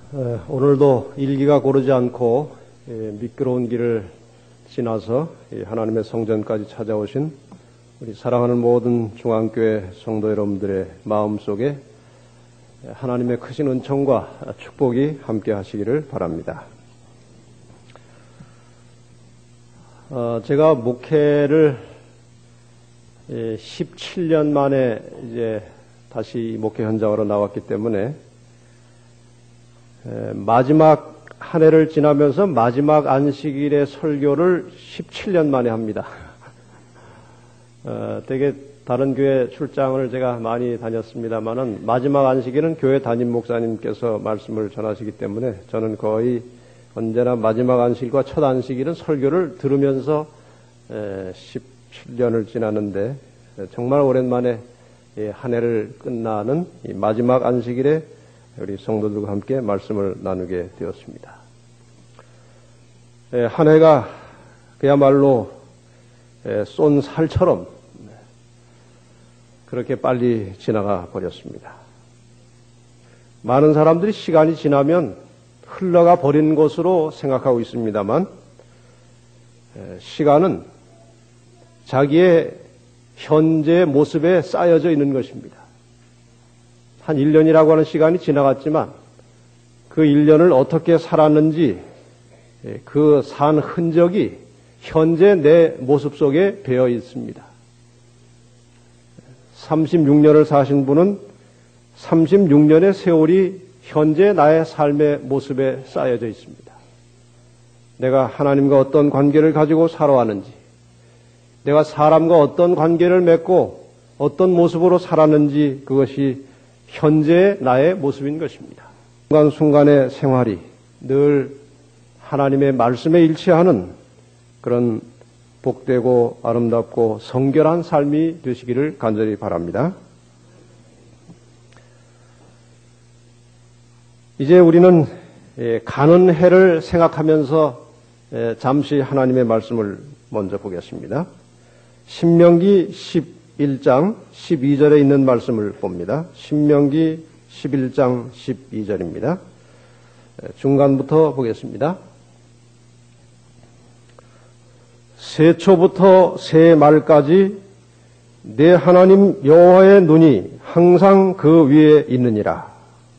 오늘도 일기가 고르지 않고 미끄러운 길을 지나서 하나님의 성전까지 찾아오신 우리 사랑하는 모든 중앙교회 성도 여러분들의 마음속에 하나님의 크신 은총과 축복이 함께 하시기를 바랍니다. 제가 목회를 17년 만에 이제 다시 목회 현장으로 나왔기 때문에 마지막 한 해를 지나면서 마지막 안식일의 설교를 17년 만에 합니다. 되게 다른 교회 출장을 제가 많이 다녔습니다만은 마지막 안식일은 교회 담임 목사님께서 말씀을 전하시기 때문에 저는 거의 언제나 마지막 안식일과 첫 안식일은 설교를 들으면서 17년을 지났는데 정말 오랜만에 한 해를 끝나는 이 마지막 안식일에 우리 성도들과 함께 말씀을 나누게 되었습니다. 한 해가 그야말로 쏜 살처럼 그렇게 빨리 지나가 버렸습니다. 많은 사람들이 시간이 지나면 흘러가 버린 것으로 생각하고 있습니다만 시간은 자기의 현재 모습에 쌓여져 있는 것입니다. 한 1년이라고 하는 시간이 지나갔지만 그 1년을 어떻게 살았는지 그 산 흔적이 현재 내 모습 속에 배어 있습니다. 36년을 사신 분은 36년의 세월이 현재 나의 삶의 모습에 쌓여져 있습니다. 내가 하나님과 어떤 관계를 가지고 살아왔는지, 내가 사람과 어떤 관계를 맺고 어떤 모습으로 살았는지 그것이 현재의 나의 모습인 것입니다. 순간순간의 생활이 늘 하나님의 말씀에 일치하는 그런 복되고 아름답고 성결한 삶이 되시기를 간절히 바랍니다. 이제 우리는 가는 해를 생각하면서 잠시 하나님의 말씀을 먼저 보겠습니다. 신명기 11장 12절에 있는 말씀을 봅니다. 신명기 11장 12절입니다. 중간부터 보겠습니다. 새초부터 새말까지 내 하나님 여호와의 눈이 항상 그 위에 있느니라.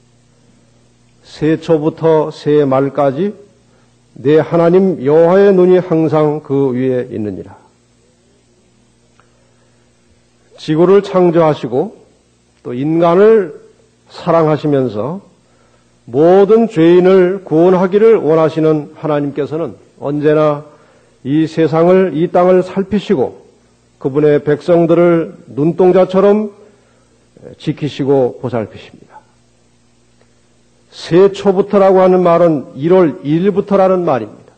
새초부터 새말까지 내 하나님 여호와의 눈이 항상 그 위에 있느니라. 지구를 창조하시고 또 인간을 사랑하시면서 모든 죄인을 구원하기를 원하시는 하나님께서는 언제나 이 세상을, 이 땅을 살피시고 그분의 백성들을 눈동자처럼 지키시고 보살피십니다. 새초부터라고 하는 말은 1월 1일부터라는 말입니다.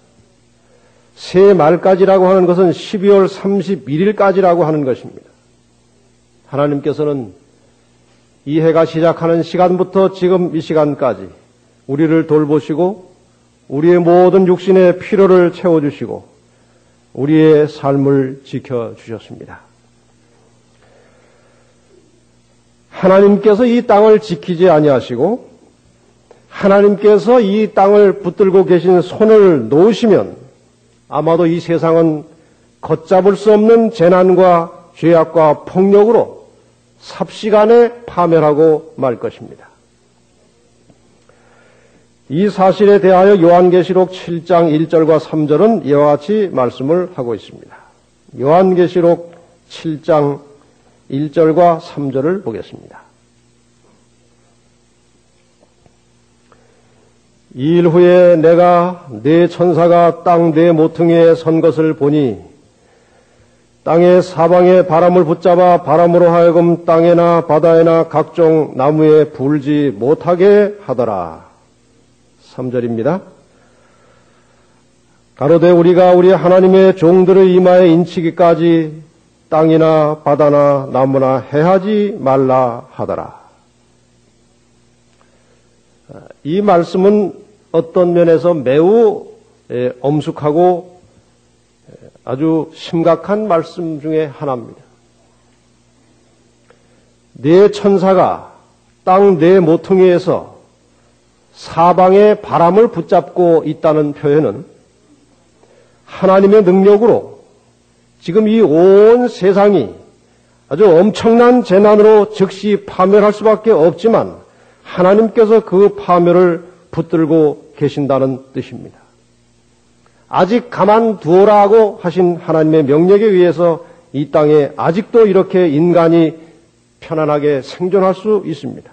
새말까지라고 하는 것은 12월 31일까지라고 하는 것입니다. 하나님께서는 이 해가 시작하는 시간부터 지금 이 시간까지 우리를 돌보시고 우리의 모든 육신의 필요를 채워주시고 우리의 삶을 지켜주셨습니다. 하나님께서 이 땅을 지키지 아니하시고 하나님께서 이 땅을 붙들고 계신 손을 놓으시면 아마도 이 세상은 걷잡을 수 없는 재난과 죄악과 폭력으로 삽시간에 파멸하고 말 것입니다. 이 사실에 대하여 요한계시록 7장 1절과 3절은 이와 같이 말씀을 하고 있습니다. 요한계시록 7장 1절과 3절을 보겠습니다. 이 일 후에 내가 네 천사가 땅 네 모퉁이에 선 것을 보니 땅의 사방에 바람을 붙잡아 바람으로 하여금 땅에나 바다에나 각종 나무에 불지 못하게 하더라. 3절입니다. 가로되 우리가 우리 하나님의 종들의 이마에 인치기까지 땅이나 바다나 나무나 해하지 말라 하더라. 이 말씀은 어떤 면에서 매우 엄숙하고 아주 심각한 말씀 중에 하나입니다. 네 천사가 땅 네 모퉁이에서 사방의 바람을 붙잡고 있다는 표현은 하나님의 능력으로 지금 이 온 세상이 아주 엄청난 재난으로 즉시 파멸할 수밖에 없지만 하나님께서 그 파멸을 붙들고 계신다는 뜻입니다. 아직 가만두어라고 하신 하나님의 명령에 의해서 이 땅에 아직도 이렇게 인간이 편안하게 생존할 수 있습니다.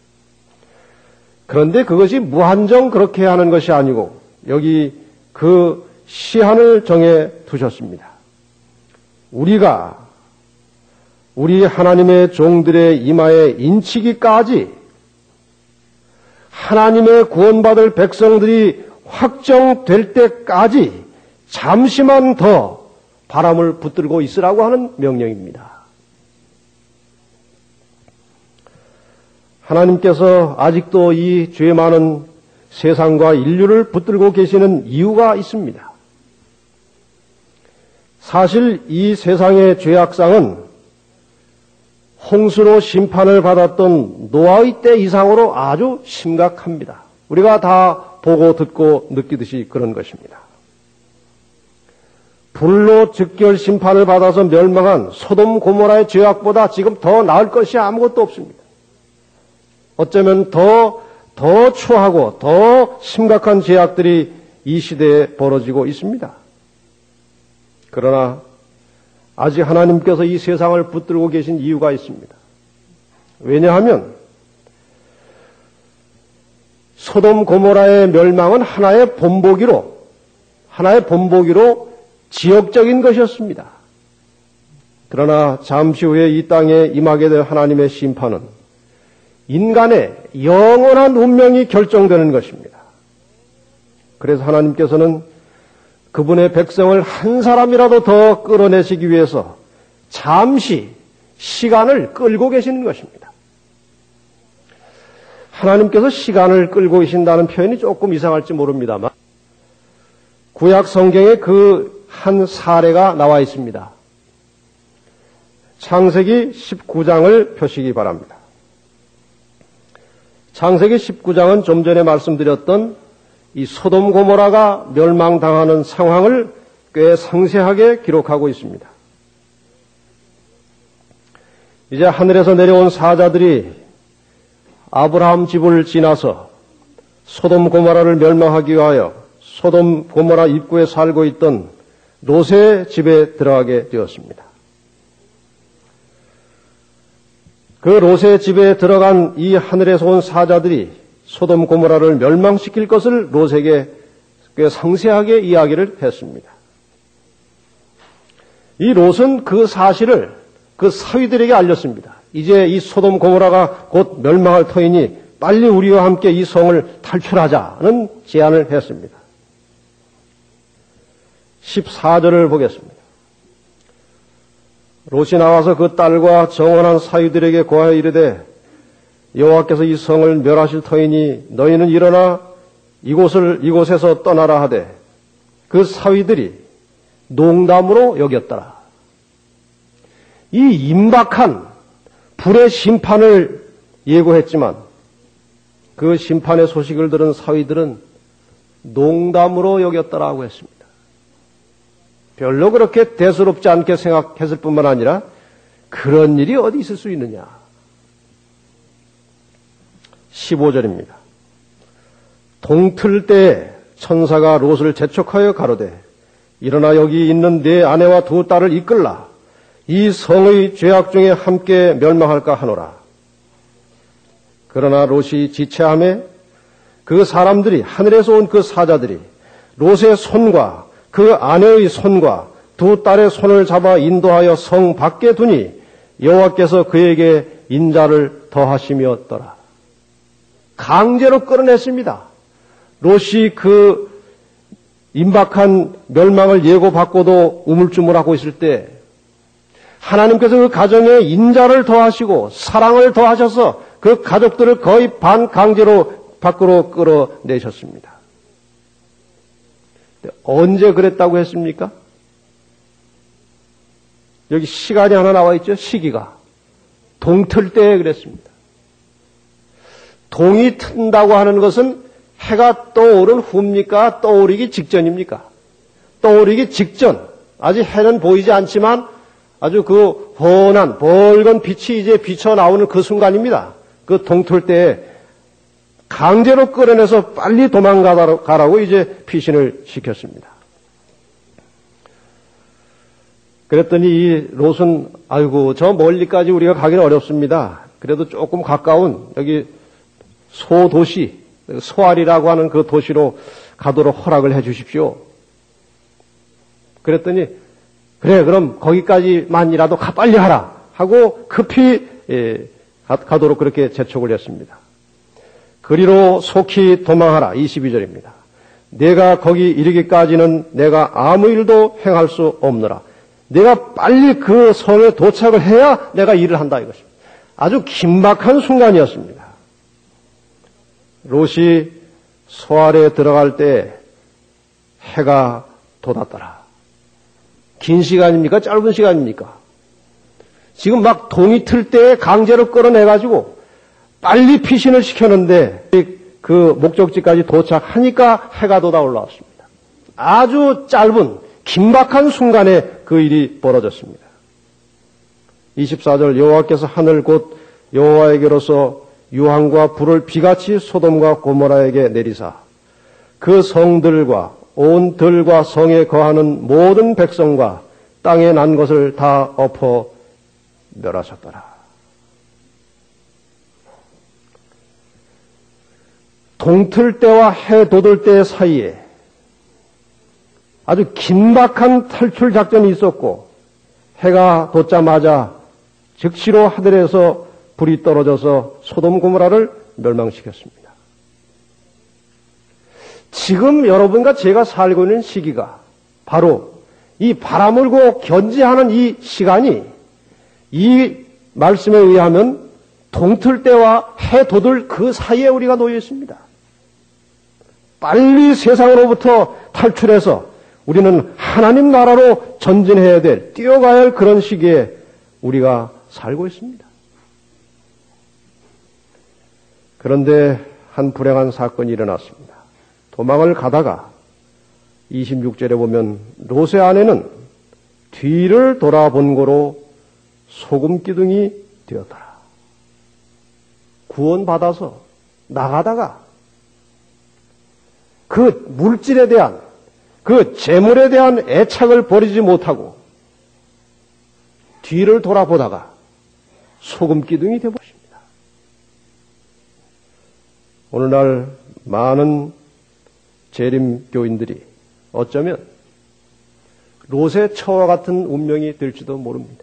그런데 그것이 무한정 그렇게 하는 것이 아니고 여기 그 시한을 정해 두셨습니다. 우리가 우리 하나님의 종들의 이마에 인치기까지 하나님의 구원받을 백성들이 확정될 때까지 잠시만 더 바람을 붙들고 있으라고 하는 명령입니다. 하나님께서 아직도 이 죄 많은 세상과 인류를 붙들고 계시는 이유가 있습니다. 사실 이 세상의 죄악상은 홍수로 심판을 받았던 노아의 때 이상으로 아주 심각합니다. 우리가 다 보고 듣고 느끼듯이 그런 것입니다. 불로 즉결 심판을 받아서 멸망한 소돔 고모라의 죄악보다 지금 더 나을 것이 아무것도 없습니다. 어쩌면 더 추하고 더 심각한 죄악들이 이 시대에 벌어지고 있습니다. 그러나 아직 하나님께서 이 세상을 붙들고 계신 이유가 있습니다. 왜냐하면 소돔 고모라의 멸망은 하나의 본보기로 지역적인 것이었습니다. 그러나 잠시 후에 이 땅에 임하게 될 하나님의 심판은 인간의 영원한 운명이 결정되는 것입니다. 그래서 하나님께서는 그분의 백성을 한 사람이라도 더 끌어내시기 위해서 잠시 시간을 끌고 계시는 것입니다. 하나님께서 시간을 끌고 계신다는 표현이 조금 이상할지 모릅니다만 구약 성경에 그 한 사례가 나와 있습니다. 창세기 19장을 펴시기 바랍니다. 창세기 19장은 좀 전에 말씀드렸던 이 소돔 고모라가 멸망당하는 상황을 꽤 상세하게 기록하고 있습니다. 이제 하늘에서 내려온 사자들이 아브라함 집을 지나서 소돔 고모라를 멸망하기 위하여 소돔 고모라 입구에 살고 있던 롯의 집에 들어가게 되었습니다. 그 롯의 집에 들어간 이 하늘에서 온 사자들이 소돔 고모라를 멸망시킬 것을 롯에게 꽤 상세하게 이야기를 했습니다. 이 롯은 그 사실을 그 사위들에게 알렸습니다. 이제 이 소돔 고모라가 곧 멸망할 터이니 빨리 우리와 함께 이 성을 탈출하자는 제안을 했습니다. 14절을 보겠습니다. 롯이 나와서 그 딸과 정원한 사위들에게 고하여 이르되 여호와께서 이 성을 멸하실 터이니 너희는 일어나 이곳에서 떠나라 하되 그 사위들이 농담으로 여겼더라. 이 임박한 불의 심판을 예고했지만 그 심판의 소식을 들은 사위들은 농담으로 여겼더라고 했습니다. 별로 그렇게 대수롭지 않게 생각했을 뿐만 아니라 그런 일이 어디 있을 수 있느냐. 15절입니다. 동틀 때에 천사가 롯을 재촉하여 가로되 일어나 여기 있는 네 아내와 두 딸을 이끌라. 이 성의 죄악 중에 함께 멸망할까 하노라. 그러나 롯이 지체하매 그 사람들이 하늘에서 온 그 사자들이 롯의 손과 그 아내의 손과 두 딸의 손을 잡아 인도하여 성 밖에 두니 여호와께서 그에게 인자를 더하심이었더라. 강제로 끌어냈습니다. 롯이 그 임박한 멸망을 예고받고도 우물쭈물하고 있을 때 하나님께서 그 가정에 인자를 더하시고 사랑을 더하셔서 그 가족들을 거의 반강제로 밖으로 끌어내셨습니다. 언제 그랬다고 했습니까? 여기 시간이 하나 나와 있죠. 시기가. 동틀 때에 그랬습니다. 동이 튼다고 하는 것은 해가 떠오른 후입니까? 떠오르기 직전입니까? 떠오르기 직전. 아직 해는 보이지 않지만 아주 그 훤한 벌건 빛이 이제 비쳐 나오는 그 순간입니다. 그 동틀 때에 강제로 끌어내서 빨리 도망가라고 이제 피신을 시켰습니다. 그랬더니 이 롯은 아이고 저 멀리까지 우리가 가기는 어렵습니다. 그래도 조금 가까운 여기 소도시 소알이라고 하는 그 도시로 가도록 허락을 해 주십시오. 그랬더니 그래 그럼 거기까지만이라도 빨리 하라 하고 급히 가도록 그렇게 재촉을 했습니다. 그리로 속히 도망하라 22절입니다. 내가 거기 이르기까지는 내가 아무 일도 행할 수 없느라. 내가 빨리 그 성에 도착을 해야 내가 일을 한다 이것입니다. 아주 긴박한 순간이었습니다. 롯이 소알에 들어갈 때 해가 돋았더라. 긴 시간입니까? 짧은 시간입니까? 지금 막 동이 틀 때 강제로 끌어내가지고 빨리 피신을 시켰는데 그 목적지까지 도착하니까 해가 돋아 올라왔습니다. 아주 짧은 긴박한 순간에 그 일이 벌어졌습니다. 24절 여호와께서 하늘 곧 여호와에게로서 유황과 불을 비같이 소돔과 고모라에게 내리사 그 성들과 온 들과 성에 거하는 모든 백성과 땅에 난 것을 다 엎어 멸하셨더라. 동틀 때와 해 돋을 때 사이에 아주 긴박한 탈출 작전이 있었고 해가 돋자마자 즉시로 하늘에서 불이 떨어져서 소돔 고모라를 멸망시켰습니다. 지금 여러분과 제가 살고 있는 시기가 바로 이 바라물고 견지하는 이 시간이 이 말씀에 의하면 동틀 때와 해 돋을 그 사이에 우리가 놓여 있습니다. 빨리 세상으로부터 탈출해서 우리는 하나님 나라로 전진해야 될, 뛰어가야 할 그런 시기에 우리가 살고 있습니다. 그런데 한 불행한 사건이 일어났습니다. 도망을 가다가 26절에 보면 롯의 아내는 뒤를 돌아본 고로 소금 기둥이 되었더라. 구원받아서 나가다가 그 물질에 대한 그 재물에 대한 애착을 버리지 못하고 뒤를 돌아보다가 소금 기둥이 되어버립니다. 오늘날 많은 재림교인들이 어쩌면 롯의 처와 같은 운명이 될지도 모릅니다.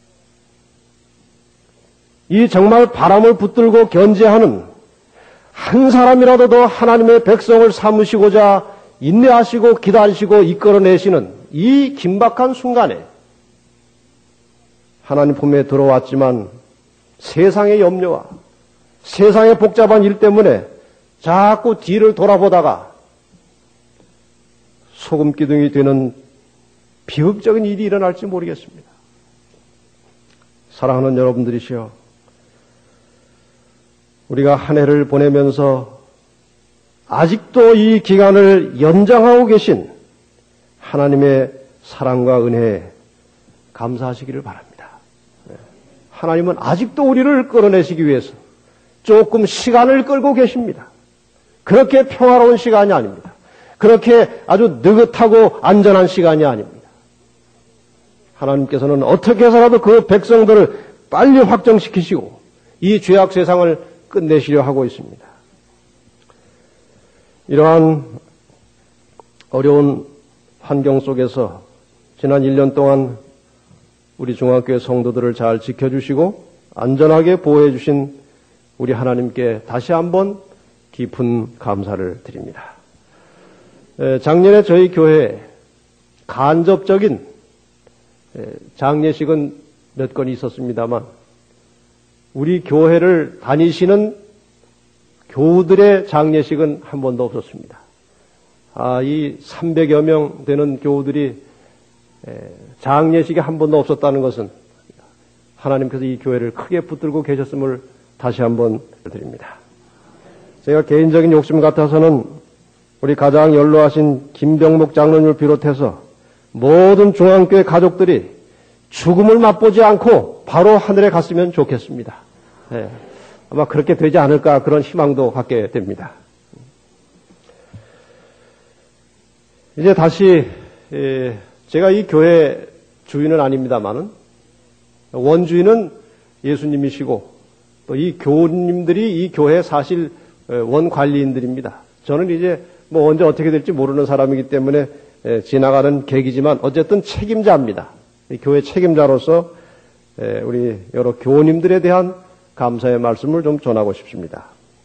이 정말 바람을 붙들고 견제하는 한 사람이라도 더 하나님의 백성을 삼으시고자 인내하시고 기다리시고 이끌어내시는 이 긴박한 순간에 하나님 품에 들어왔지만 세상의 염려와 세상의 복잡한 일 때문에 자꾸 뒤를 돌아보다가 소금 기둥이 되는 비극적인 일이 일어날지 모르겠습니다. 사랑하는 여러분들이시여, 우리가 한 해를 보내면서 아직도 이 기간을 연장하고 계신 하나님의 사랑과 은혜에 감사하시기를 바랍니다. 하나님은 아직도 우리를 끌어내시기 위해서 조금 시간을 끌고 계십니다. 그렇게 평화로운 시간이 아닙니다. 그렇게 아주 느긋하고 안전한 시간이 아닙니다. 하나님께서는 어떻게 해서라도 그 백성들을 빨리 확정시키시고 이 죄악 세상을 끝내시려 하고 있습니다. 이러한 어려운 환경 속에서 지난 1년 동안 우리 중앙교회 성도들을 잘 지켜주시고 안전하게 보호해 주신 우리 하나님께 다시 한번 깊은 감사를 드립니다. 작년에 저희 교회에 간접적인 장례식은 몇 건 있었습니다만 우리 교회를 다니시는 교우들의 장례식은 한 번도 없었습니다. 이 300여 명 되는 교우들이 장례식이 한 번도 없었다는 것은 하나님께서 이 교회를 크게 붙들고 계셨음을 다시 한번 드립니다. 제가 개인적인 욕심 같아서는 우리 가장 연로하신 김병목 장로님을 비롯해서 모든 중앙교회 가족들이 죽음을 맛보지 않고 바로 하늘에 갔으면 좋겠습니다. 예, 아마 그렇게 되지 않을까 그런 희망도 갖게 됩니다. 이제 다시 제가 이 교회 주인은 아닙니다만은 원주인은 예수님이시고 또 이 교우님들이 이 교회 사실 원관리인들입니다. 저는 이제 뭐 언제 어떻게 될지 모르는 사람이기 때문에 지나가는 계기지만 어쨌든 책임자입니다. 이 교회 책임자로서 우리 여러 교우님들에 대한 감사의 말씀을 좀 전하고 싶습니다.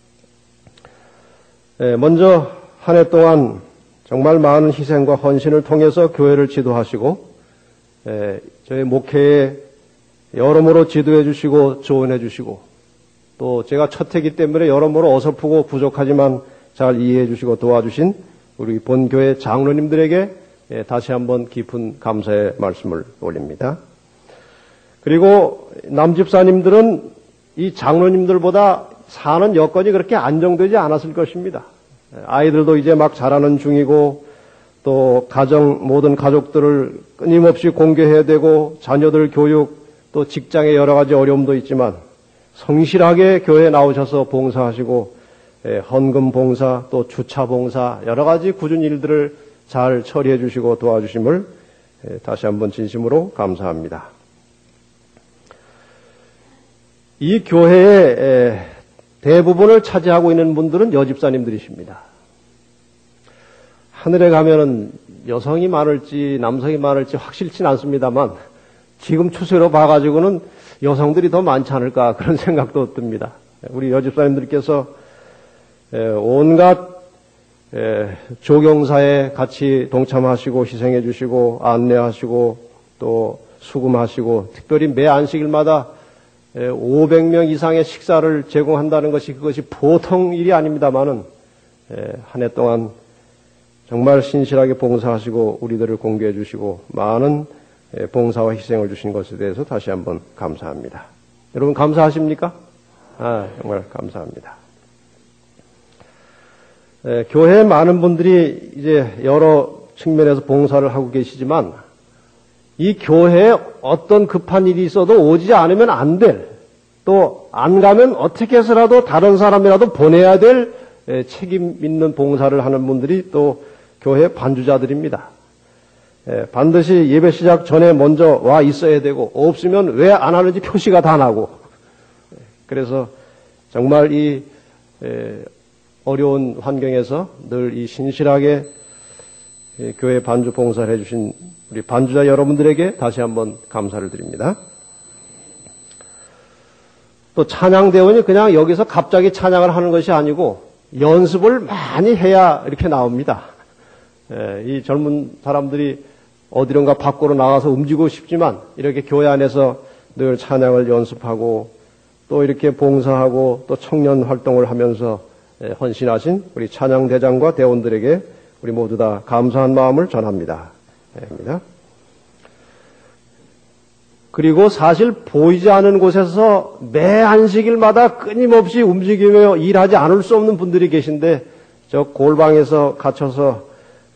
먼저 한 해 동안 정말 많은 희생과 헌신을 통해서 교회를 지도하시고 저희 목회에 여러모로 지도해 주시고 조언해 주시고 또 제가 첫 해기 때문에 여러모로 어설프고 부족하지만 잘 이해해 주시고 도와주신 우리 본교회 장로님들에게 다시 한번 깊은 감사의 말씀을 올립니다. 그리고 남집사님들은 이 장로님들보다 사는 여건이 그렇게 안정되지 않았을 것입니다. 아이들도 이제 막 자라는 중이고 또 모든 가족들을 끊임없이 공개해야 되고 자녀들 교육 또 직장에 여러 가지 어려움도 있지만 성실하게 교회에 나오셔서 봉사하시고 헌금 봉사 또 주차 봉사 여러 가지 굳은 일들을 잘 처리해 주시고 도와주심을 다시 한번 진심으로 감사합니다. 이 교회의 대부분을 차지하고 있는 분들은 여집사님들이십니다. 하늘에 가면은 여성이 많을지 남성이 많을지 확실치는 않습니다만 지금 추세로 봐가지고는 여성들이 더 많지 않을까 그런 생각도 듭니다. 우리 여집사님들께서 온갖 조경사에 같이 동참하시고 희생해 주시고 안내하시고 또 수금하시고 특별히 매 안식일마다 500명 이상의 식사를 제공한다는 그것이 보통 일이 아닙니다만은 한 해 동안 정말 신실하게 봉사하시고 우리들을 공개해 주시고 많은 봉사와 희생을 주신 것에 대해서 다시 한번 감사합니다. 여러분 감사하십니까? 정말 감사합니다. 교회에 많은 분들이 이제 여러 측면에서 봉사를 하고 계시지만 이 교회에 어떤 급한 일이 있어도 오지 않으면 안 될, 또 안 가면 어떻게 해서라도 다른 사람이라도 보내야 될 책임 있는 봉사를 하는 분들이 또 교회 반주자들입니다. 반드시 예배 시작 전에 먼저 와 있어야 되고 없으면 왜 안 하는지 표시가 다 나고 그래서 정말 이 어려운 환경에서 늘 이 신실하게 교회 반주 봉사를 해주신 우리 반주자 여러분들에게 다시 한번 감사를 드립니다. 또 찬양대원이 그냥 여기서 갑자기 찬양을 하는 것이 아니고 연습을 많이 해야 이렇게 나옵니다. 이 젊은 사람들이 어디론가 밖으로 나가서 움직이고 싶지만 이렇게 교회 안에서 늘 찬양을 연습하고 또 이렇게 봉사하고 또 청년 활동을 하면서 헌신하신 우리 찬양대장과 대원들에게 우리 모두 다 감사한 마음을 전합니다. 그리고 사실 보이지 않는 곳에서 매 안식일마다 끊임없이 움직이며 일하지 않을 수 없는 분들이 계신데 저 골방에서 갇혀서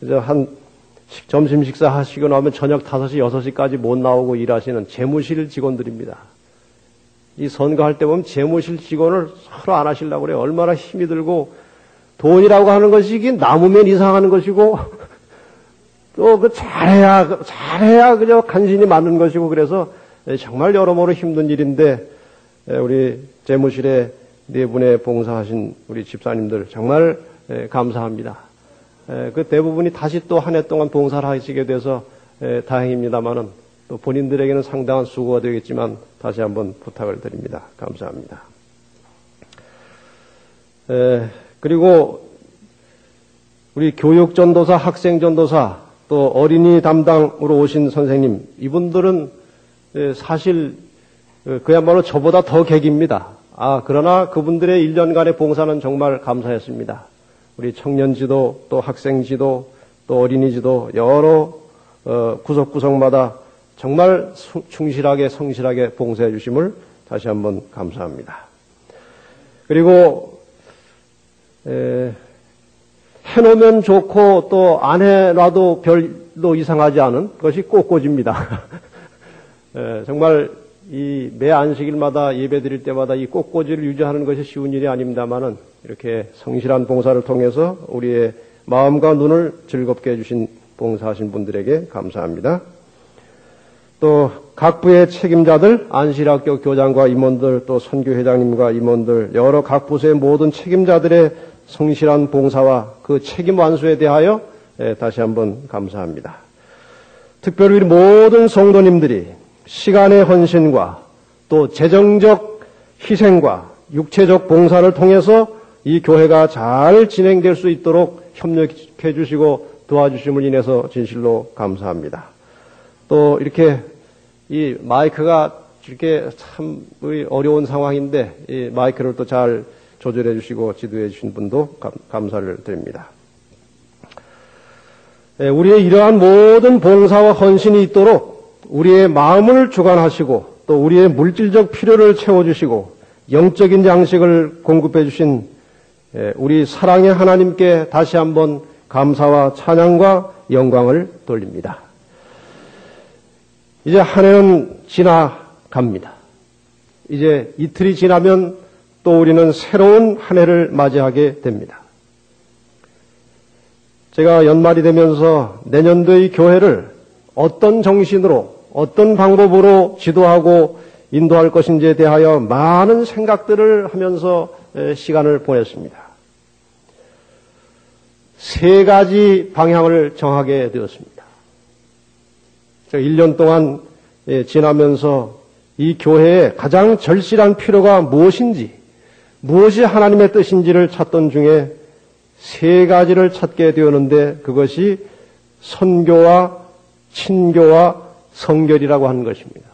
점심 식사 하시고 나면 저녁 5시, 6시까지 못 나오고 일하시는 재무실 직원들입니다. 이 선거할 때 보면 재무실 직원을 서로 안 하시려고 그래요. 얼마나 힘이 들고 돈이라고 하는 것이 이게 남으면 이상하는 것이고 또 그 잘해야 그저 간신히 맞는 것이고 그래서 정말 여러모로 힘든 일인데 우리 재무실에 네 분의 봉사하신 우리 집사님들 정말 감사합니다. 그 대부분이 다시 또 한 해 동안 봉사를 하시게 돼서 다행입니다만은 또 본인들에게는 상당한 수고가 되겠지만 다시 한번 부탁을 드립니다. 감사합니다. 그리고 우리 교육전도사, 학생전도사 또 어린이 담당으로 오신 선생님 이분들은 사실 그야말로 저보다 더 객입니다. 그러나 그분들의 1년간의 봉사는 정말 감사했습니다. 우리 청년지도 또 학생지도 또 어린이지도 여러 구석구석마다 정말 충실하게 성실하게 봉사해 주심을 다시 한번 감사합니다. 그리고 해놓으면 좋고 또 안 해놔도 별로 이상하지 않은 것이 꽃꽂이입니다. 정말 이 매 안식일마다 예배 드릴 때마다 이 꽃꽂이를 유지하는 것이 쉬운 일이 아닙니다만은 이렇게 성실한 봉사를 통해서 우리의 마음과 눈을 즐겁게 해주신 봉사하신 분들에게 감사합니다. 또 각 부의 책임자들, 안실학교 교장과 임원들, 또 선교회장님과 임원들, 여러 각 부서의 모든 책임자들의 성실한 봉사와 그 책임 완수에 대하여 다시 한번 감사합니다. 특별히 우리 모든 성도님들이 시간의 헌신과 또 재정적 희생과 육체적 봉사를 통해서 이 교회가 잘 진행될 수 있도록 협력해 주시고 도와주심을 인해서 진실로 감사합니다. 또 이렇게 이 마이크가 이렇게 참 어려운 상황인데 이 마이크를 또 잘 조절해 주시고 지도해 주신 분도 감사를 드립니다. 우리의 이러한 모든 봉사와 헌신이 있도록 우리의 마음을 주관하시고 또 우리의 물질적 필요를 채워주시고 영적인 양식을 공급해 주신 우리 사랑의 하나님께 다시 한번 감사와 찬양과 영광을 돌립니다. 이제 한 해는 지나갑니다. 이제 이틀이 지나면 또 우리는 새로운 한 해를 맞이하게 됩니다. 제가 연말이 되면서 내년도의 교회를 어떤 정신으로 어떤 방법으로 지도하고 인도할 것인지에 대하여 많은 생각들을 하면서 시간을 보냈습니다. 세 가지 방향을 정하게 되었습니다. 1년 동안 지나면서 이 교회에 가장 절실한 필요가 무엇인지, 무엇이 하나님의 뜻인지를 찾던 중에 세 가지를 찾게 되었는데 그것이 선교와 친교와 성결이라고 하는 것입니다.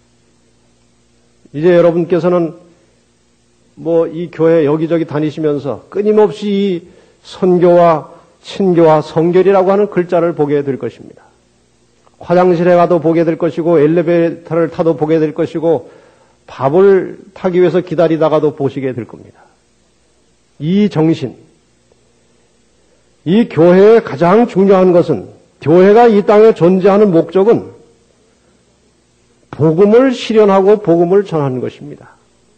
이제 여러분께서는 이 교회 여기저기 다니시면서 끊임없이 이 선교와 친교와 성결이라고 하는 글자를 보게 될 것입니다. 화장실에 가도 보게 될 것이고 엘리베이터를 타도 보게 될 것이고 밥을 타기 위해서 기다리다가도 보시게 될 겁니다. 이 정신, 이 교회의 가장 중요한 것은 교회가 이 땅에 존재하는 목적은 복음을 실현하고 복음을 전하는 것입니다.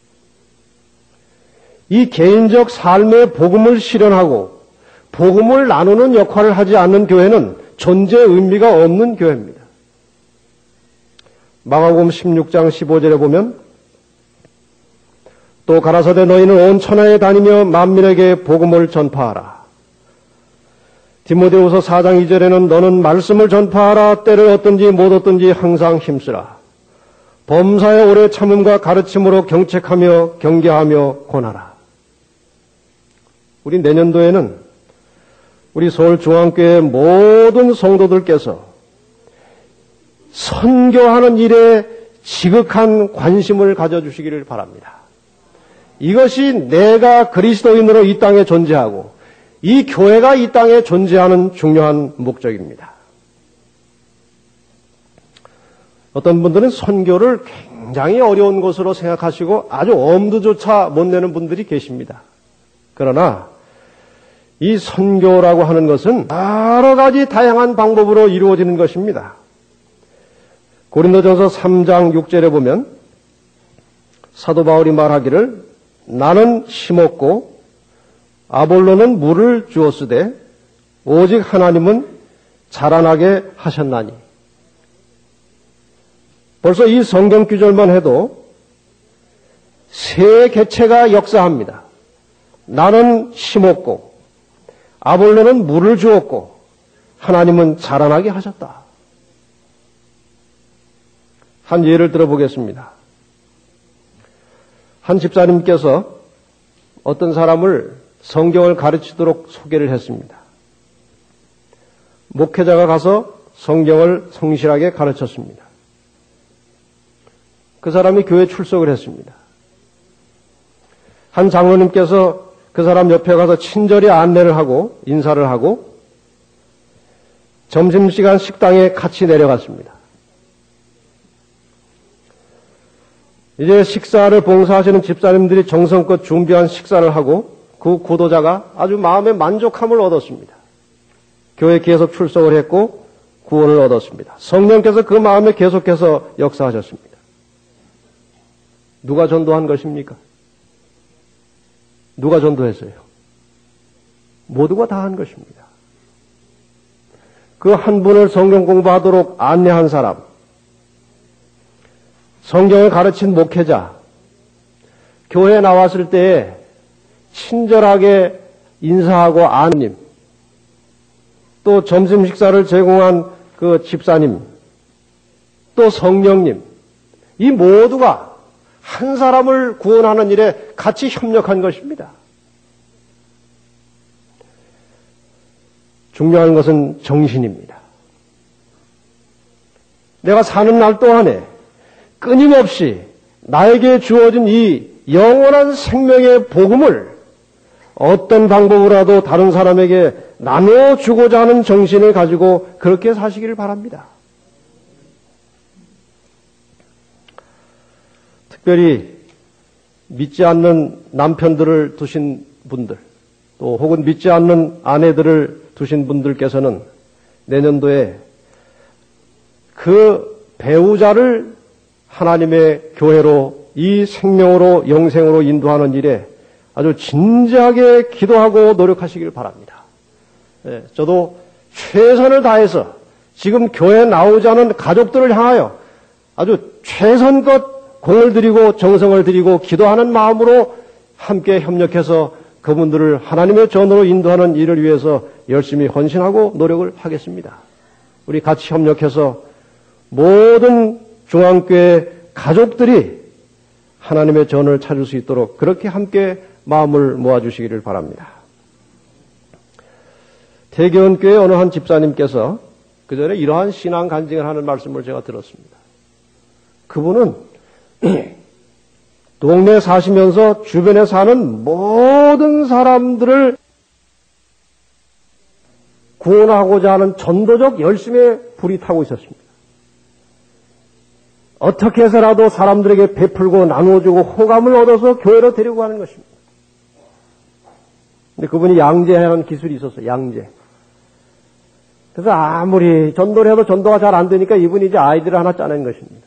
이 개인적 삶의 복음을 실현하고 복음을 나누는 역할을 하지 않는 교회는 존재 의미가 없는 교회입니다. 마가복음 16장 15절에 보면 또 가라사대 너희는 온 천하에 다니며 만민에게 복음을 전파하라. 디모데후서 4장 2절에는 너는 말씀을 전파하라. 때를 얻든지 못 얻든지 항상 힘쓰라. 범사의 오래 참음과 가르침으로 경책하며 경계하며 권하라. 우리 내년도에는 우리 서울중앙교회 모든 성도들께서 선교하는 일에 지극한 관심을 가져주시기를 바랍니다. 이것이 내가 그리스도인으로 이 땅에 존재하고 이 교회가 이 땅에 존재하는 중요한 목적입니다. 어떤 분들은 선교를 굉장히 어려운 것으로 생각하시고 아주 엄두조차 못 내는 분들이 계십니다. 그러나 이 선교라고 하는 것은 여러 가지 다양한 방법으로 이루어지는 것입니다. 고린도전서 3장 6절에 보면 사도 바울이 말하기를 나는 심었고 아볼로는 물을 주었으되 오직 하나님은 자라나게 하셨나니. 벌써 이 성경 구절만 해도 세 개체가 역사합니다. 나는 심었고 아볼로는 물을 주었고 하나님은 자라나게 하셨다. 한 예를 들어보겠습니다. 한 집사님께서 어떤 사람을 성경을 가르치도록 소개를 했습니다. 목회자가 가서 성경을 성실하게 가르쳤습니다. 그 사람이 교회에 출석을 했습니다. 한 장로님께서 그 사람 옆에 가서 친절히 안내를 하고 인사를 하고 점심시간 식당에 같이 내려갔습니다. 이제 식사를 봉사하시는 집사님들이 정성껏 준비한 식사를 하고 그 구도자가 아주 마음의 만족함을 얻었습니다. 교회에 계속 출석을 했고 구원을 얻었습니다. 성령께서 그 마음에 계속해서 역사하셨습니다. 누가 전도한 것입니까? 누가 전도했어요? 모두가 다 한 것입니다. 그 한 분을 성경 공부하도록 안내한 사람, 성경을 가르친 목회자, 교회에 나왔을 때에 친절하게 인사하고 아님, 또 점심 식사를 제공한 그 집사님, 또 성령님, 이 모두가 한 사람을 구원하는 일에 같이 협력한 것입니다. 중요한 것은 정신입니다. 내가 사는 날 동안에 끊임없이 나에게 주어진 이 영원한 생명의 복음을 어떤 방법으로라도 다른 사람에게 나눠주고자 하는 정신을 가지고 그렇게 사시기를 바랍니다. 특별히 믿지 않는 남편들을 두신 분들, 또 혹은 믿지 않는 아내들을 두신 분들께서는 내년도에 그 배우자를 하나님의 교회로 이 생명으로 영생으로 인도하는 일에 아주 진지하게 기도하고 노력하시길 바랍니다. 저도 최선을 다해서 지금 교회에 나오지 않은 가족들을 향하여 아주 최선껏 공을 들이고 정성을 들이고 기도하는 마음으로 함께 협력해서 그분들을 하나님의 전으로 인도하는 일을 위해서 열심히 헌신하고 노력을 하겠습니다. 우리 같이 협력해서 모든 중앙교회 가족들이 하나님의 전을 찾을 수 있도록 그렇게 함께 마음을 모아주시기를 바랍니다. 대교원교회 어느 한 집사님께서 그 전에 이러한 신앙 간증을 하는 말씀을 제가 들었습니다. 그분은 동네에 사시면서 주변에 사는 모든 사람들을 구원하고자 하는 전도적 열심에 불이 타고 있었습니다. 어떻게 해서라도 사람들에게 베풀고 나누어주고 호감을 얻어서 교회로 데리고 가는 것입니다. 근데 그분이 양제하는 기술이 있었어요. 양제. 그래서 아무리 전도를 해도 전도가 잘 안 되니까 이분이 이제 아이디를 하나 짜낸 것입니다.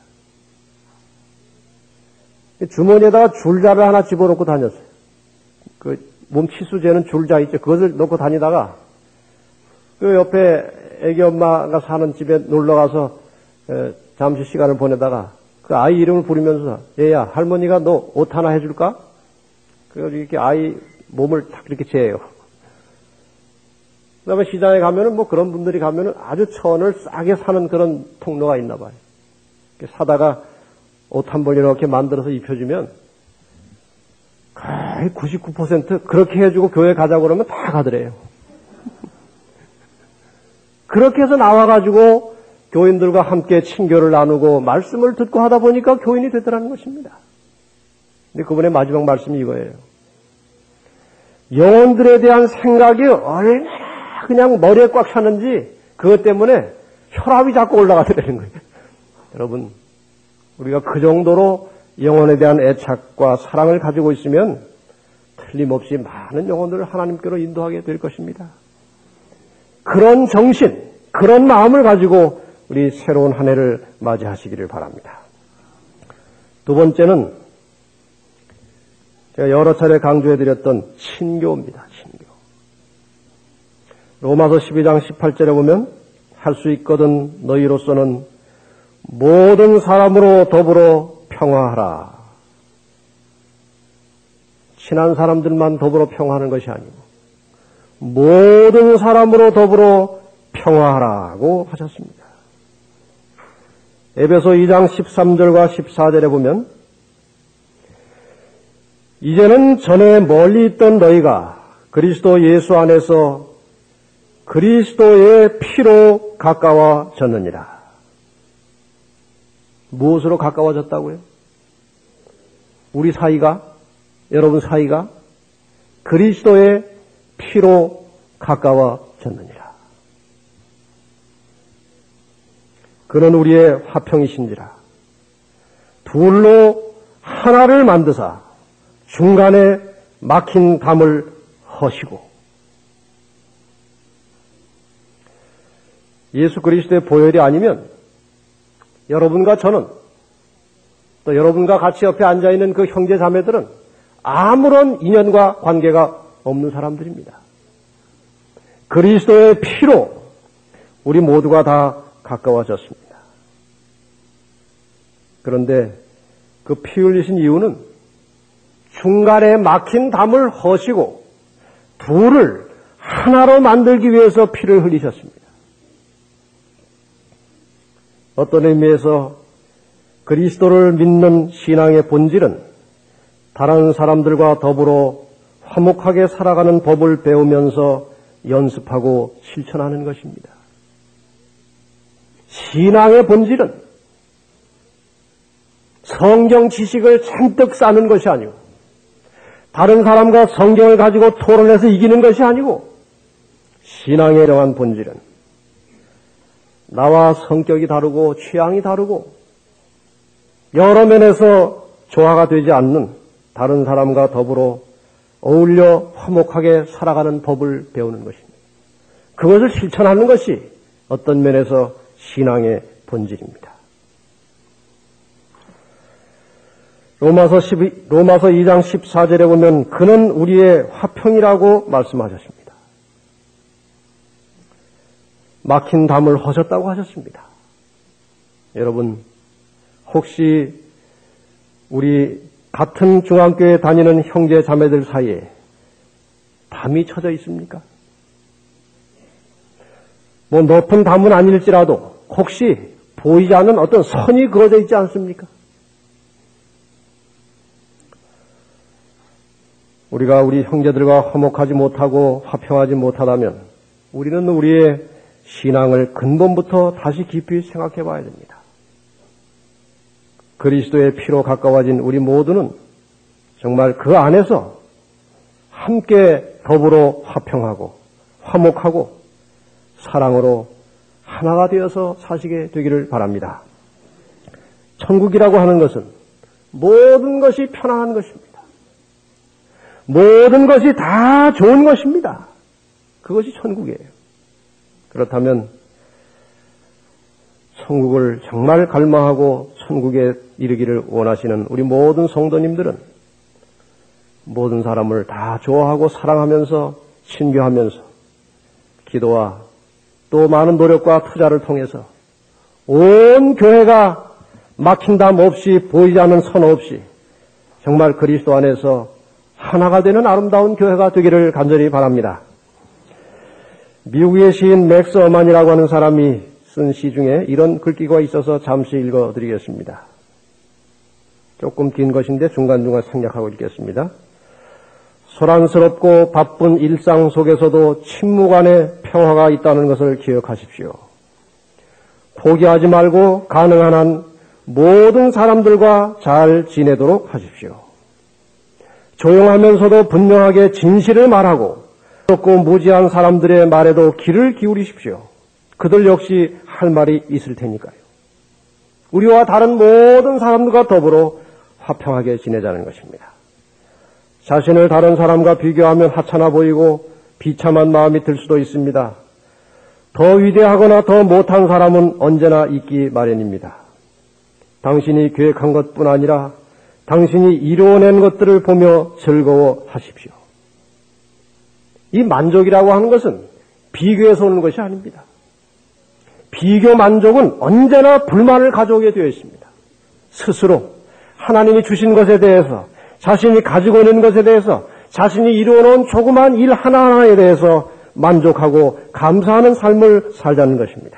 주머니에다가 줄자를 하나 집어넣고 다녔어요. 그 몸치수제는 줄자 있죠. 그것을 넣고 다니다가 그 옆에 애기 엄마가 사는 집에 놀러 가서 잠시 시간을 보내다가 그 아이 이름을 부르면서 얘야 할머니가 너 옷 하나 해줄까? 그래서 이렇게 아이 몸을 탁 이렇게 재요. 그 다음에 시장에 가면은 뭐 그런 분들이 가면은 아주 천을 싸게 사는 그런 통로가 있나 봐요. 사다가 옷 한 벌 이렇게 만들어서 입혀주면 거의 99% 그렇게 해주고 교회 가자고 그러면 다 가더래요. 그렇게 해서 나와가지고 교인들과 함께 친교를 나누고 말씀을 듣고 하다 보니까 교인이 되더라는 것입니다. 근데 그분의 마지막 말씀이 이거예요. 영혼들에 대한 생각이 얼마나 그냥 머리에 꽉 찼는지 그것 때문에 혈압이 자꾸 올라가더라는 거예요. 여러분, 우리가 그 정도로 영혼에 대한 애착과 사랑을 가지고 있으면 틀림없이 많은 영혼들을 하나님께로 인도하게 될 것입니다. 그런 정신, 그런 마음을 가지고 우리 새로운 한 해를 맞이하시기를 바랍니다. 두 번째는 제가 여러 차례 강조해드렸던 친교입니다. 친교. 로마서 12장 18절에 보면 할 수 있거든 너희로서는 모든 사람으로 더불어 평화하라. 친한 사람들만 더불어 평화하는 것이 아니고 모든 사람으로 더불어 평화하라고 하셨습니다. 에베소 2장 13절과 14절에 보면 이제는 전에 멀리 있던 너희가 그리스도 예수 안에서 그리스도의 피로 가까워졌느니라. 무엇으로 가까워졌다고요? 우리 사이가, 여러분 사이가 그리스도의 피로 가까워졌느니라. 그는 우리의 화평이신지라. 둘로 하나를 만드사 중간에 막힌 담을 허시고 예수 그리스도의 보혈이 아니면 여러분과 저는 또 여러분과 같이 옆에 앉아있는 그 형제 자매들은 아무런 인연과 관계가 없는 사람들입니다. 그리스도의 피로 우리 모두가 다 가까워졌습니다. 그런데 그 피 흘리신 이유는 중간에 막힌 담을 허시고 둘을 하나로 만들기 위해서 피를 흘리셨습니다. 어떤 의미에서 그리스도를 믿는 신앙의 본질은 다른 사람들과 더불어 화목하게 살아가는 법을 배우면서 연습하고 실천하는 것입니다. 신앙의 본질은 성경 지식을 잔뜩 쌓는 것이 아니고 다른 사람과 성경을 가지고 토론해서 이기는 것이 아니고 신앙의 정한 본질은 나와 성격이 다르고 취향이 다르고 여러 면에서 조화가 되지 않는 다른 사람과 더불어 어울려 화목하게 살아가는 법을 배우는 것입니다. 그것을 실천하는 것이 어떤 면에서 신앙의 본질입니다. 로마서 2장 14절에 보면 그는 우리의 화평이라고 말씀하셨습니다. 막힌 담을 허셨다고 하셨습니다. 여러분, 혹시 우리 같은 중앙교회 다니는 형제 자매들 사이에 담이 쳐져 있습니까? 뭐 높은 담은 아닐지라도 혹시 보이지 않는 어떤 선이 그어져 있지 않습니까? 우리가 우리 형제들과 화목하지 못하고 화평하지 못하다면 우리는 우리의 신앙을 근본부터 다시 깊이 생각해 봐야 됩니다. 그리스도의 피로 가까워진 우리 모두는 정말 그 안에서 함께 더불어 화평하고 화목하고 사랑으로 하나가 되어서 사시게 되기를 바랍니다. 천국이라고 하는 것은 모든 것이 편안한 것입니다. 모든 것이 다 좋은 것입니다. 그것이 천국이에요. 그렇다면 천국을 정말 갈망하고 천국에 이르기를 원하시는 우리 모든 성도님들은 모든 사람을 다 좋아하고 사랑하면서 친교하면서 기도와 또 많은 노력과 투자를 통해서 온 교회가 막힌 담 없이 보이지 않는 선 없이 정말 그리스도 안에서 하나가 되는 아름다운 교회가 되기를 간절히 바랍니다. 미국의 시인 맥스 어만이라고 하는 사람이 쓴 시 중에 이런 글귀가 있어서 잠시 읽어드리겠습니다. 조금 긴 것인데 중간중간 생략하고 읽겠습니다. 소란스럽고 바쁜 일상 속에서도 침묵 안에 평화가 있다는 것을 기억하십시오. 포기하지 말고 가능한 한 모든 사람들과 잘 지내도록 하십시오. 조용하면서도 분명하게 진실을 말하고 어렵고 무지한 사람들의 말에도 귀를 기울이십시오. 그들 역시 할 말이 있을 테니까요. 우리와 다른 모든 사람들과 더불어 화평하게 지내자는 것입니다. 자신을 다른 사람과 비교하면 하찮아 보이고 비참한 마음이 들 수도 있습니다. 더 위대하거나 더 못한 사람은 언제나 있기 마련입니다. 당신이 계획한 것뿐 아니라 당신이 이루어낸 것들을 보며 즐거워하십시오. 이 만족이라고 하는 것은 비교에서 오는 것이 아닙니다. 비교 만족은 언제나 불만을 가져오게 되어 있습니다. 스스로 하나님이 주신 것에 대해서 자신이 가지고 있는 것에 대해서 자신이 이루어놓은 조그만 일 하나하나에 대해서 만족하고 감사하는 삶을 살자는 것입니다.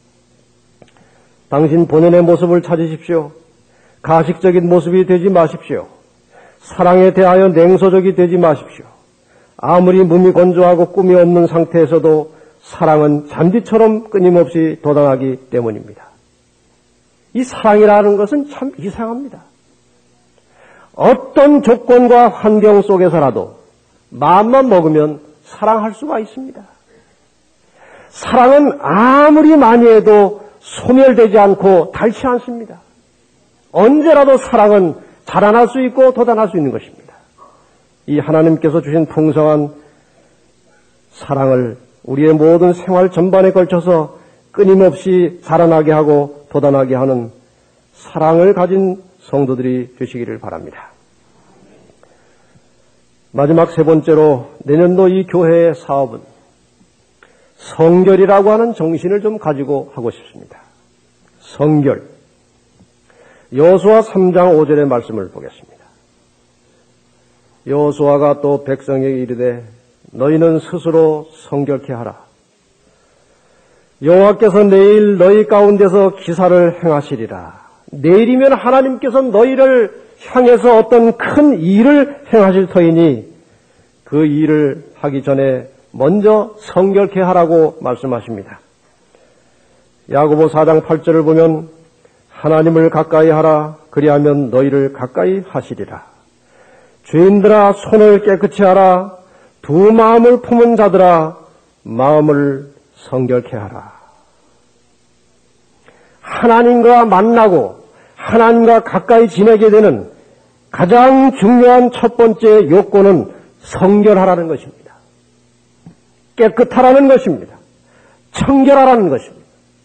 당신 본연의 모습을 찾으십시오. 가식적인 모습이 되지 마십시오. 사랑에 대하여 냉소적이 되지 마십시오. 아무리 몸이 건조하고 꿈이 없는 상태에서도 사랑은 잔디처럼 끊임없이 돋아나기 때문입니다. 이 사랑이라는 것은 참 이상합니다. 어떤 조건과 환경 속에서라도 마음만 먹으면 사랑할 수가 있습니다. 사랑은 아무리 많이 해도 소멸되지 않고 닳지 않습니다. 언제라도 사랑은 자라날 수 있고 돋아날 수 있는 것입니다. 이 하나님께서 주신 풍성한 사랑을 우리의 모든 생활 전반에 걸쳐서 끊임없이 자라나게 하고 돋아나게 하는 사랑을 가진 성도들이 되시기를 바랍니다. 마지막 세 번째로 내년도 이 교회의 사업은 성결이라고 하는 정신을 좀 가지고 하고 싶습니다. 성결. 여호수아 3장 5절의 말씀을 보겠습니다. 여호수아가 또 백성에게 이르되 너희는 스스로 성결케 하라. 여호와께서 내일 너희 가운데서 기사를 행하시리라. 내일이면 하나님께서 너희를 향해서 어떤 큰 일을 행하실 터이니 그 일을 하기 전에 먼저 성결케 하라고 말씀하십니다. 야고보 4장 8절을 보면 하나님을 가까이 하라. 그리하면 너희를 가까이 하시리라. 죄인들아 손을 깨끗이 하라. 두 마음을 품은 자들아 마음을 성결케 하라. 하나님과 만나고 하나님과 가까이 지내게 되는 가장 중요한 첫 번째 요건은 성결하라는 것입니다. 깨끗하라는 것입니다. 청결하라는 것입니다.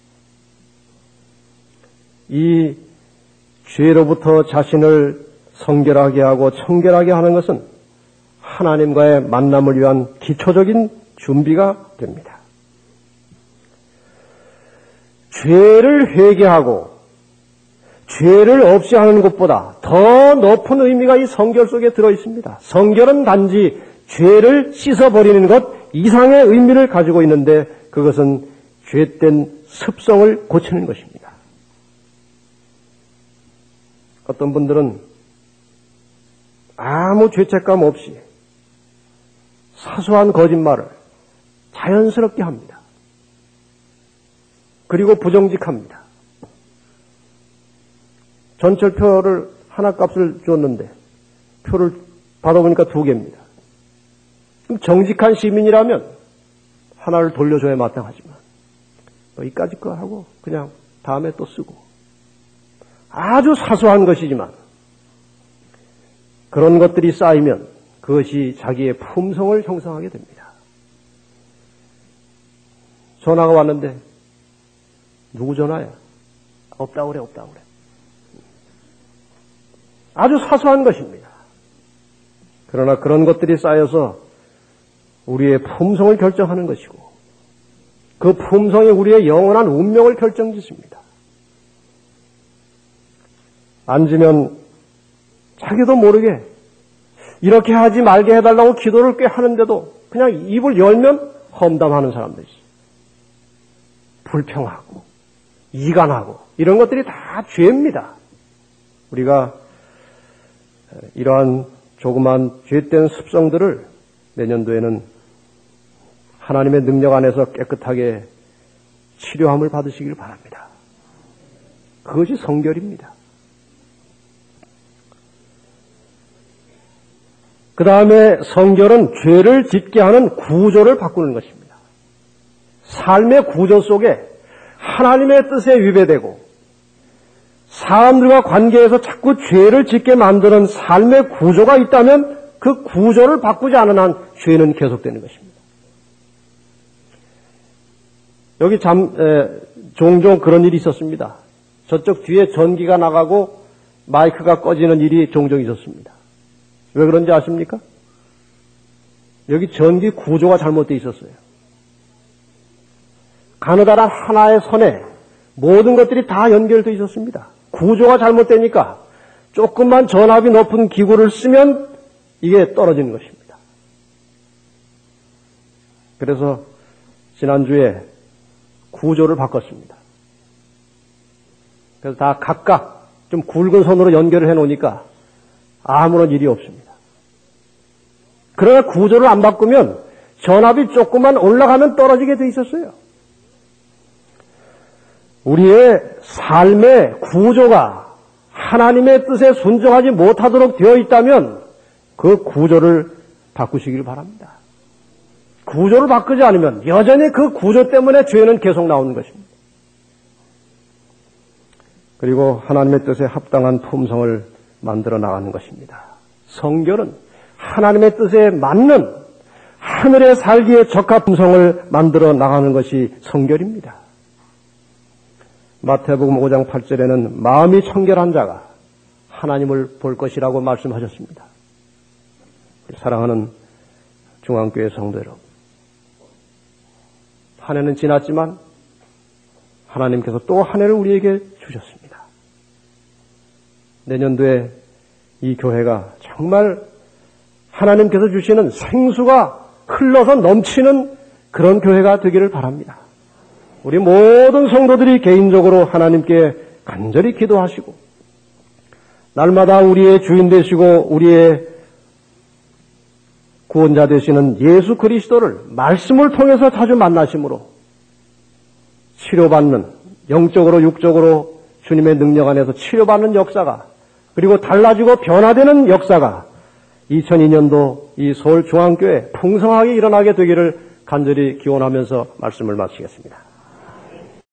이 죄로부터 자신을 성결하게 하고 청결하게 하는 것은 하나님과의 만남을 위한 기초적인 준비가 됩니다. 죄를 회개하고 죄를 없이 하는 것보다 더 높은 의미가 이 성결 속에 들어 있습니다. 성결은 단지 죄를 씻어버리는 것 이상의 의미를 가지고 있는데 그것은 죄된 습성을 고치는 것입니다. 어떤 분들은 아무 죄책감 없이 사소한 거짓말을 자연스럽게 합니다. 그리고 부정직합니다. 전철표를 하나 값을 줬는데 표를 받아보니까 2개입니다. 그럼 정직한 시민이라면 하나를 돌려줘야 마땅하지만 여기까지 거 하고 그냥 다음에 또 쓰고 아주 사소한 것이지만 그런 것들이 쌓이면 그것이 자기의 품성을 형성하게 됩니다. 전화가 왔는데 누구 전화야? 없다고 그래. 아주 사소한 것입니다. 그러나 그런 것들이 쌓여서 우리의 품성을 결정하는 것이고 그 품성이 우리의 영원한 운명을 결정짓습니다. 앉으면 자기도 모르게 이렇게 하지 말게 해달라고 기도를 꽤 하는데도 그냥 입을 열면 험담하는 사람들이 있어요. 불평하고 이간하고 이런 것들이 다 죄입니다. 우리가 이러한 조그만 죄된 습성들을 내년도에는 하나님의 능력 안에서 깨끗하게 치료함을 받으시길 바랍니다. 그것이 성결입니다. 그 다음에 성결은 죄를 짓게 하는 구조를 바꾸는 것입니다. 삶의 구조 속에 하나님의 뜻에 위배되고 사람들과 관계에서 자꾸 죄를 짓게 만드는 삶의 구조가 있다면 그 구조를 바꾸지 않은 한 죄는 계속되는 것입니다. 여기 종종 그런 일이 있었습니다. 저쪽 뒤에 전기가 나가고 마이크가 꺼지는 일이 종종 있었습니다. 왜 그런지 아십니까? 여기 전기 구조가 잘못되어 있었어요. 가느다란 하나의 선에 모든 것들이 다 연결되어 있었습니다. 구조가 잘못되니까 조금만 전압이 높은 기구를 쓰면 이게 떨어지는 것입니다. 그래서 지난주에 구조를 바꿨습니다. 그래서 다 각각 좀 굵은 선으로 연결을 해놓으니까 아무런 일이 없습니다. 그러나 구조를 안 바꾸면 전압이 조금만 올라가면 떨어지게 돼 있었어요. 우리의 삶의 구조가 하나님의 뜻에 순종하지 못하도록 되어 있다면 그 구조를 바꾸시길 바랍니다. 구조를 바꾸지 않으면 여전히 그 구조 때문에 죄는 계속 나오는 것입니다. 그리고 하나님의 뜻에 합당한 품성을 만들어 나가는 것입니다. 성결은 하나님의 뜻에 맞는 하늘에 살기에 적합한 성을 만들어 나가는 것이 성결입니다. 마태복음 5장 8절에는 마음이 청결한 자가 하나님을 볼 것이라고 말씀하셨습니다. 사랑하는 중앙교회 성도 여러분, 한 해는 지났지만 하나님께서 또 한 해를 우리에게 주셨습니다. 내년도에 이 교회가 정말 하나님께서 주시는 생수가 흘러서 넘치는 그런 교회가 되기를 바랍니다. 우리 모든 성도들이 개인적으로 하나님께 간절히 기도하시고 날마다 우리의 주인 되시고 우리의 구원자 되시는 예수 그리스도를 말씀을 통해서 자주 만나심으로 치료받는, 영적으로 육적으로 주님의 능력 안에서 치료받는 역사가, 그리고 달라지고 변화되는 역사가 2002년도 이 서울중앙교회 풍성하게 일어나게 되기를 간절히 기원하면서 말씀을 마치겠습니다.